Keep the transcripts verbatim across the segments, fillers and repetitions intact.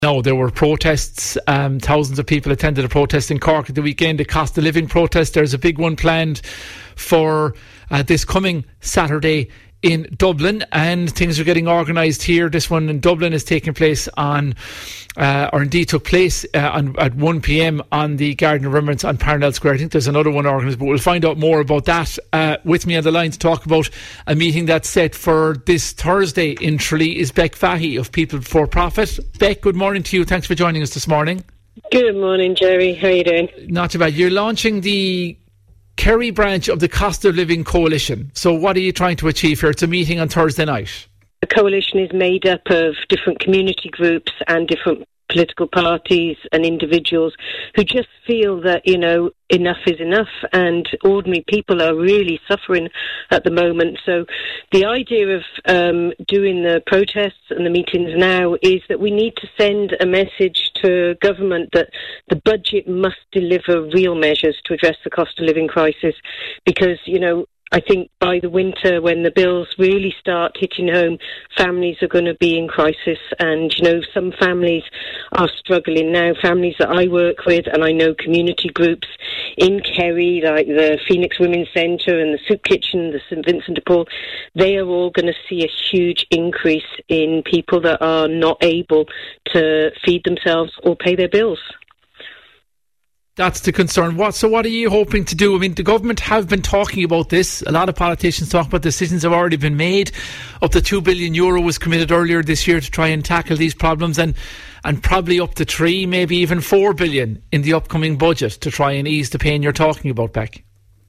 No, there were protests. Um, thousands of people attended a protest in Cork at the weekend, a cost of living protest. There's a big one planned for uh, this coming Saturday in Dublin, and things are getting organised here. This one in Dublin is taking place on, uh, or indeed took place uh, on, at one p.m. on the Garden of Remembrance on Parnell Square. I think there's another one organised, but we'll find out more about that. Uh, with me on the line to talk about a meeting that's set for this Thursday in Tralee is Beck Fahey of People Before Profit. Beck, good morning to you. Thanks for joining us this morning. Good morning, Jerry. How are you doing? Not too bad. You're launching the Kerry branch of the Cost of Living Coalition. So what are you trying to achieve here? It's a meeting on Thursday night. The coalition is made up of different community groups and different political parties and individuals who just feel that, you know, enough is enough, and ordinary people are really suffering at the moment. So the idea of um, doing the protests and the meetings now is that we need to send a message to government that the budget must deliver real measures to address the cost of living crisis, because, you know, I think by the winter, when the bills really start hitting home, families are going to be in crisis. And, you know, some families are struggling now. Families that I work with, and I know community groups in Kerry, like the Phoenix Women's Centre and the Soup Kitchen, the St Vincent de Paul, they are all going to see a huge increase in people that are not able to feed themselves or pay their bills. That's the concern. What, so what are you hoping to do? I mean, the government have been talking about this. A lot of politicians talk about decisions have already been made. Up to two billion euro was committed earlier this year to try and tackle these problems, and, and probably up to three, maybe even four billion in the upcoming budget to try and ease the pain you're talking about, Beck.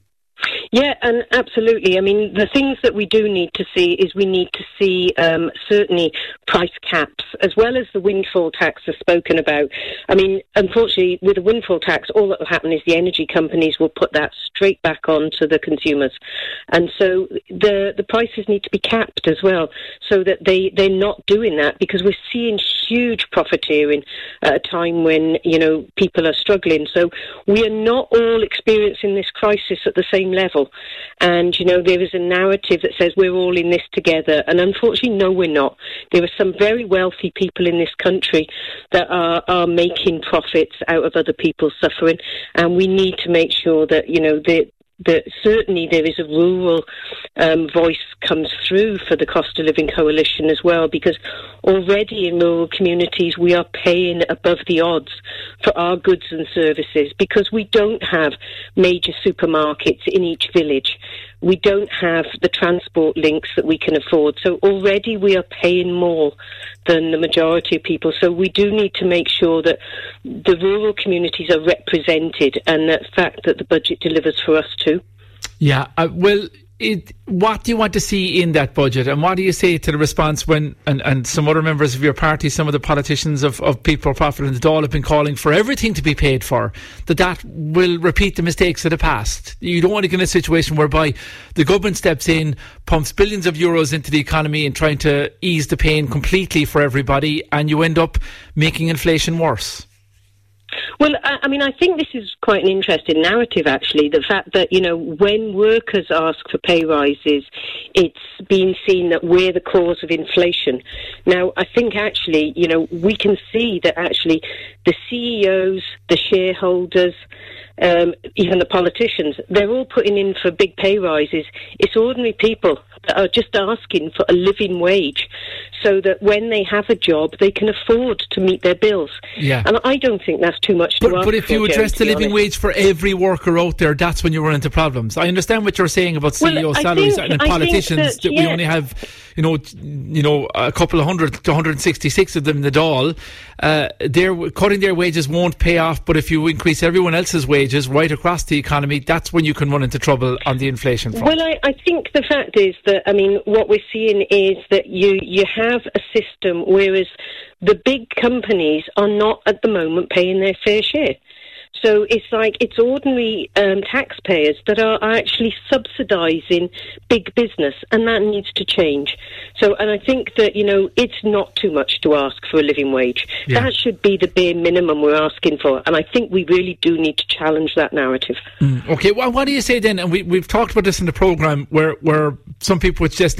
Yeah, and absolutely. I mean, the things that we do need to see is we need to see um, certainly price caps, as well as the windfall tax as spoken about. I mean, unfortunately, with the windfall tax, all that will happen is the energy companies will put that straight back on to the consumers. And so the the prices need to be capped as well, so that they, they're not doing that, because we're seeing huge profiteering at a time when, you know, people are struggling. So we are not all experiencing this crisis at the same level. And, you know, there is a narrative that says we're all in this together. And unfortunately, no, we're not. There are some very wealthy people in this country that are, are making profits out of other people's suffering. And we need to make sure that, you know, that that certainly there is a rural um, voice comes through for the Cost of Living Coalition as well, because already in rural communities we are paying above the odds for our goods and services, because we don't have major supermarkets in each village. We don't have the transport links that we can afford. So already we are paying more than the majority of people. So we do need to make sure that the rural communities are represented, and the fact that the budget delivers for us too. Yeah, uh, well, it, what do you want to see in that budget, and what do you say to the response when, and, and some other members of your party, some of the politicians of, of People for Profit and the Dáil have been calling for everything to be paid for, that that will repeat the mistakes of the past? You don't want to get in a situation whereby the government steps in, pumps billions of euros into the economy and trying to ease the pain completely for everybody, and you end up making inflation worse. Well, I mean, I think this is quite an interesting narrative, actually. The fact that, you know, when workers ask for pay rises, it's been seen that we're the cause of inflation. Now, I think actually, you know, we can see that actually the C E Os, the shareholders, um, even the politicians, they're all putting in for big pay rises. It's ordinary people that are just asking for a living wage, so that when they have a job, they can afford to meet their bills. Yeah. And I don't think that's too much to but, ask But if for, you address Joe, the living honest. wage for every worker out there, that's when you run into problems. I understand what you're saying about C E O well, salaries think, and I politicians, that, that yeah. we only have, you know, you know, a couple of hundred to one hundred sixty-six of them in the Dáil. Uh, they're cutting their wages won't pay off, but if you increase everyone else's wages right across the economy, that's when you can run into trouble on the inflation front. Well, I, I think the fact is that, I mean, what we're seeing is that you, you have a system whereas the big companies are not at the moment paying their fair share. So it's like it's ordinary um, taxpayers that are actually subsidising big business, and that needs to change. So, and I think that, you know, it's not too much to ask for a living wage. Yeah. That should be the bare minimum we're asking for, and I think we really do need to challenge that narrative. Mm, okay, well, what do you say then? And we, we've talked about this in the programme, where, where some people would suggest, look,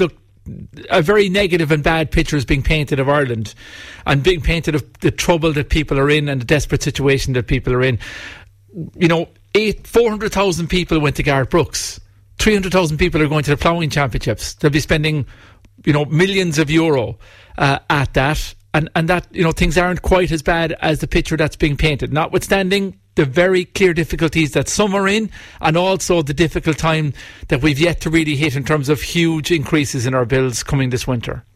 a very negative and bad picture is being painted of Ireland, and being painted of the trouble that people are in and the desperate situation that people are in. You know, eight, four hundred thousand people went to Garth Brooks. three hundred thousand people are going to the ploughing championships. They'll be spending, you know, millions of euro uh, at that. And, and that, you know, things aren't quite as bad as the picture that's being painted, notwithstanding the very clear difficulties that some are in, and also the difficult time that we've yet to really hit in terms of huge increases in our bills coming this winter.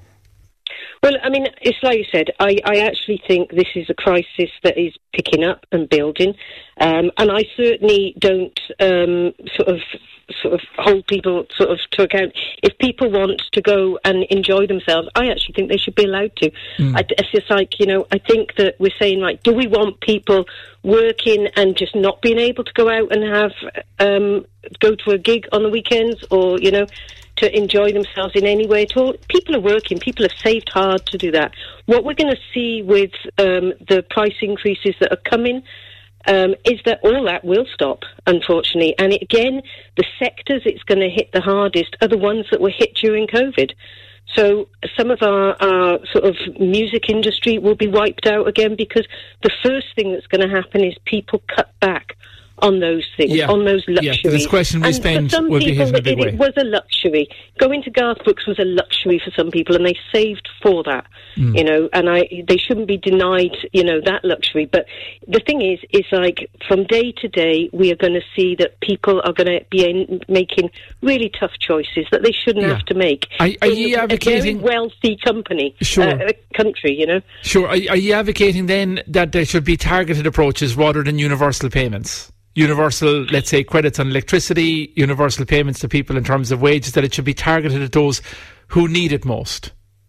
Well, I mean, it's like you said, I, I actually think this is a crisis that is picking up and building. Um, and I certainly don't um, sort of sort of hold people sort of to account. If people want to go and enjoy themselves, I actually think they should be allowed to. Mm. I, it's just like, you know, I think that we're saying, like, do we want people working and just not being able to go out and have um, go to a gig on the weekends, or, you know, to enjoy themselves in any way at all? People are working. People have saved hard to do that. What we're going to see with um, the price increases that are coming um, is that all that will stop, unfortunately. And it, again, the sectors it's going to hit the hardest are the ones that were hit during COVID. So some of our, our sort of music industry will be wiped out again, because the first thing that's going to happen is people cut back on those things, yeah. on those luxuries. Yeah, the discretion we and spend for some will be hit in a big it, way. It was a luxury. Going to Garth Brooks was a luxury for some people, and they saved for that, mm. you know, and I they shouldn't be denied, you know, that luxury. But the thing is, is like from day to day, we are going to see that people are going to be in, making really tough choices that they shouldn't yeah. have to make. Are, are you advocating... A very wealthy company, sure. uh, country, you know? Sure. Are, are you advocating then that there should be targeted approaches rather than universal payments? Universal, let's say, credits on electricity, universal payments to people in terms of wages, that it should be targeted at those who need it most?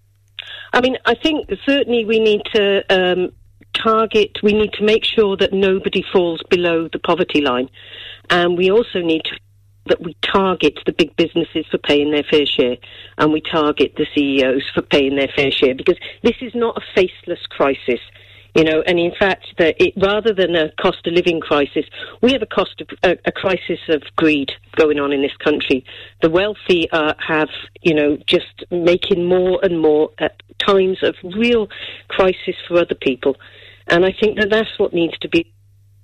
I mean, I think certainly we need to um, target, we need to make sure that nobody falls below the poverty line. And we also need to that we target the big businesses for paying their fair share, and we target the C E Os for paying their fair share, because this is not a faceless crisis. You know, and in fact, that it, rather than a cost of living crisis, we have a cost of a, a crisis of greed going on in this country. The wealthy uh, have, you know, just making more and more at times of real crisis for other people, and I think that that's what needs to be.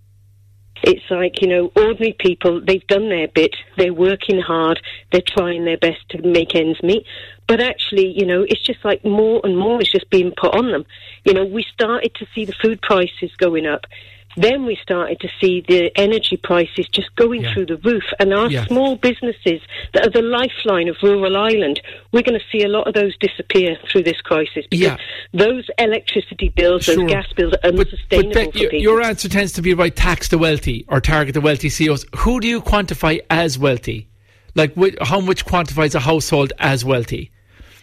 It's like, you know, ordinary people, they've done their bit, they're working hard, they're trying their best to make ends meet. But actually, you know, it's just like more and more is just being put on them. You know, we started to see the food prices going up. Then we started to see the energy prices just going yeah. through the roof. And our yeah. small businesses that are the lifeline of rural Ireland, we're going to see a lot of those disappear through this crisis. Because yeah. those electricity bills, sure. those gas bills are unsustainable but, but Beck, for your, people. Your answer tends to be about tax the wealthy or target the wealthy C E Os. Who do you quantify as wealthy? Like, wh- how much quantifies a household as wealthy?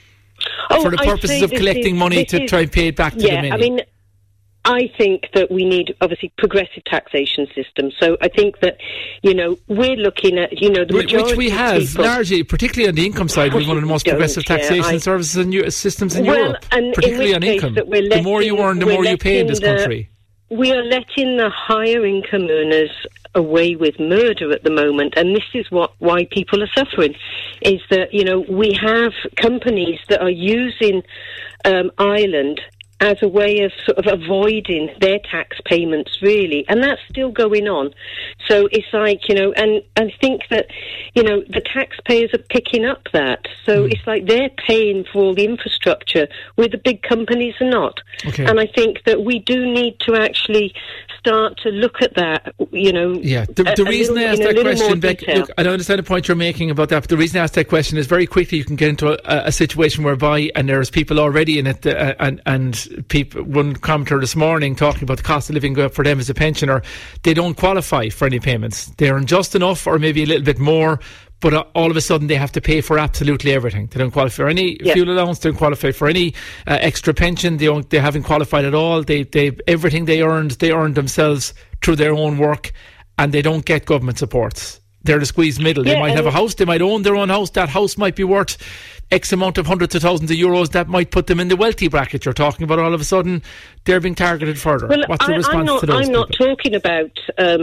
Oh, for the purposes of collecting is, money to is, try and pay it back to yeah, the many. I mean, I think that we need, obviously, progressive taxation system. So I think that, you know, we're looking at, you know, the majority Which we have, of people, largely, particularly on the income side, we're one of the most progressive taxation yeah, I, services and U- systems in well, Europe, particularly on income. Letting, the more you earn, the more you pay in this the, country. We are letting the higher income earners away with murder at the moment, and this is what why people are suffering, is that, you know, we have companies that are using um, Ireland as a way of sort of avoiding their tax payments, really. And that's still going on. So it's like, you know, and I think that, you know, the taxpayers are picking up that. So mm. it's like they're paying for all the infrastructure where the big companies are not. Okay. And I think that we do need to actually start to look at that, you know. Yeah, the, the a, reason a little, I asked that question, Beck, look, I understand the point you're making about that, but the reason I asked that question is very quickly you can get into a, a situation whereby, and there's people already in it, uh, and, and people, one commenter this morning talking about the cost of living going up for them as a pensioner, they don't qualify for any payments. They earn just enough or maybe a little bit more, but uh, all of a sudden they have to pay for absolutely everything. They don't qualify for any yeah. fuel allowance, they don't qualify for any uh, extra pension, they, don't, they haven't qualified at all. They, they, everything they earned, they earned themselves through their own work, and they don't get government supports. They're the squeezed middle. Yeah, they might have a house, they might own their own house, that house might be worth X amount of hundreds of thousands of euros, that might put them in the wealthy bracket you're talking about. All of a sudden they're being targeted further. Well, What's the I, response I'm not, to those I'm people? not talking about um,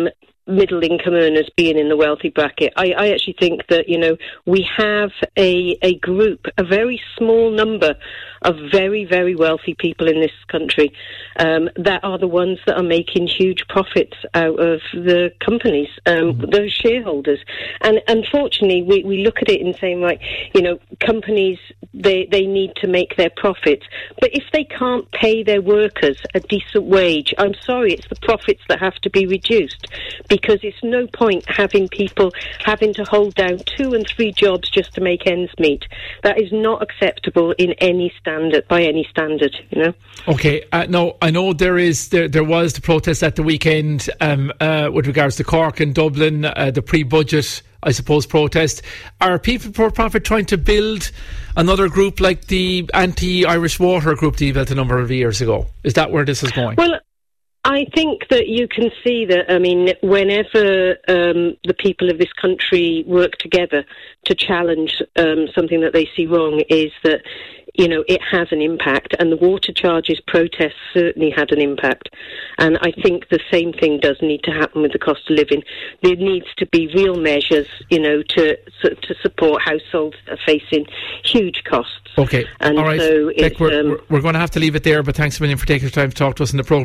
middle income earners being in the wealthy bracket. I, I actually think that, you know, we have a, a group, a very small number of very, very wealthy people in this country um, that are the ones that are making huge profits out of the companies, um, mm-hmm. those shareholders. And unfortunately, we, we look at it and saying, like, you know, companies, they, they need to make their profits. But if they can't pay their workers a decent wage, I'm sorry, it's the profits that have to be reduced. Because it's no point having people having to hold down two and three jobs just to make ends meet. That is not acceptable in any standard, by any standard, you know. Okay, uh, no, I know there is there there was the protest at the weekend um, uh, with regards to Cork and Dublin, uh, the pre-budget, I suppose, protest. Are People for Profit trying to build another group like the anti-Irish Water group they built a number of years ago? Is that where this is going? Well, I think that you can see that, I mean, whenever um, the people of this country work together to challenge um, something that they see wrong, is that, you know, it has an impact. And the water charges protest certainly had an impact. And I think the same thing does need to happen with the cost of living. There needs to be real measures, you know, to to support households that are facing huge costs. Okay, and all right. So Beck, we're, um, we're, we're going to have to leave it there, but thanks a million for taking the time to talk to us in the programme.